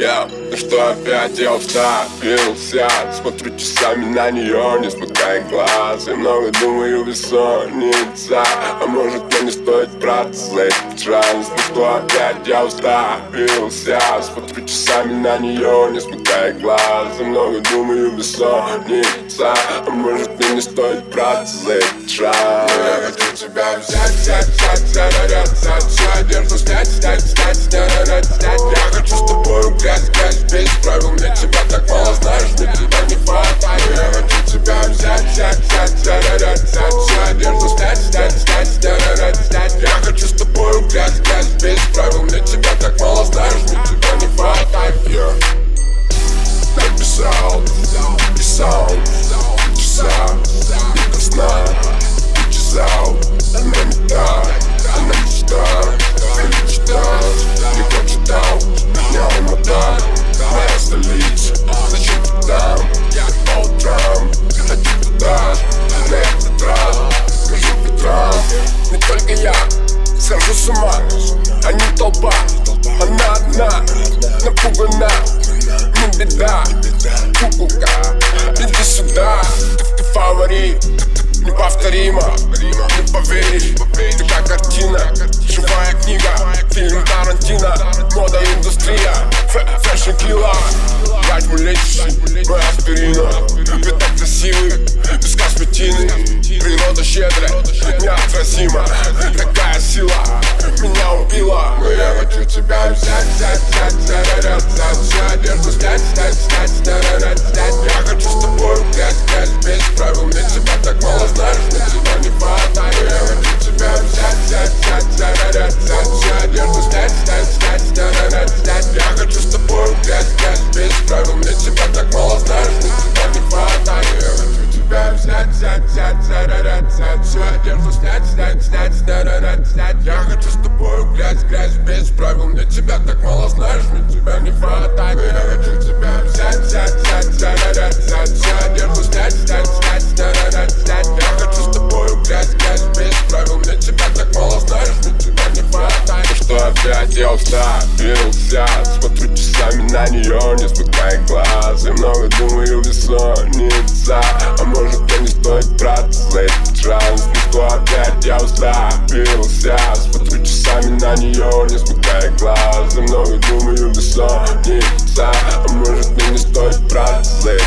Ну что опять я уставился, смотрю часами на нее, не смыкая глаз. Я много думаю, бессонница, а может мне не стоит браться за этот шанс. Ну что опять я уставился, смотрю часами на нее, не смыкая глаз. Я много думаю, бессонница, а может мне не стоит браться за этот шанс. Я хочу тебя взять, всю одежду снять, я хочу с тобой грязь, без правил. Мне тебя так мало знаешь, мне тебя не хватает. Я хочу тебя взять, всю одежду снять, я хочу с тобой грязь, без правил. Мне тебя так мало знаешь, мне тебя не хватает. Написал, часа, не до сна, чесал, она мечта, не прочитал, меня умотал. Моя столица, зачем ты там? По утрам, хочу туда, на этот раз, скажу Петрам. Не только я схожу с ума, а не толпа. Она одна, напугана, не беда, куколка, иди сюда. Ты фаворит, неповторимо, не поверишь. Ты как картина, живая книга, фильм Тарантино, мода, индустрия, фэшн-килла. Возьму лечащий, мой аспирина. Ведь так красивый, без косметины. Природа щедрая, неотразима. Такая сила меня убила. Но я хочу тебя взять, всю одежду снять. Я хочу с тобой грязь, без правил. Мне тебя так мало знаешь, мне тебя не хватает. Я хочу тебя взять, всю одежду снять. Я хочу с тобой грязь, без правил. Мне тебя так мало знаешь, мне тебя не хватает. Я хочу тебя взять, всю одежду снять. Я хочу с тобой грязь, без правил. Мне тебя так мало знаешь, мне тебя не хватает. Я хочу тебя взять, всю одежду снять. Я хочу с тобой грязь, без правил. Мне тебя так мало знаешь, мне тебя не хватает. Ну что опять я уставился, смотрю часами на нее, не смыкая глаз. Я много думаю, бессонница, а может мне не стоит браться за этот шанс. Ну что опять я уставился, смотрю часами на нее, не смыкая глаз. Я много думаю, бессонница, а может мне не стоит браться за этот шанс.